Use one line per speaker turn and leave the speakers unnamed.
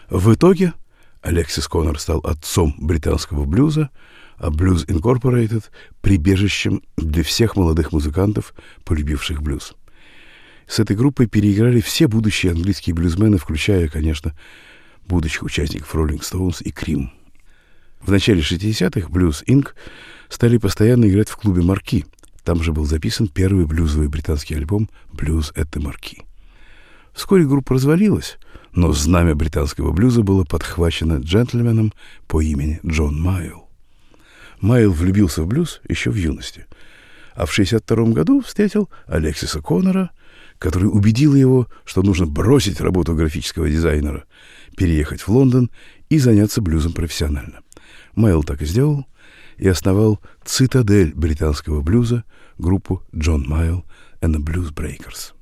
В итоге Алексис Коннор стал отцом британского блюза, а Blues Incorporated — прибежищем для всех молодых музыкантов, полюбивших блюз. С этой группой переиграли все будущие английские блюзмены, включая, конечно, будущих участников Rolling Stones и Cream. В начале 60-х Blues Inc. стали постоянно играть в клубе «Марки». Там же был записан первый блюзовый британский альбом «Blues at the Marquee». Вскоре группа развалилась, но знамя британского блюза было подхвачено джентльменом по имени Джон Майл. Майл влюбился в блюз еще в юности, а в 1962 году встретил Алексиса Коннора, который убедил его, что нужно бросить работу графического дизайнера, переехать в Лондон и заняться блюзом профессионально. Майл так и сделал и основал цитадель британского блюза, группу John Mayall and the Blues Breakers.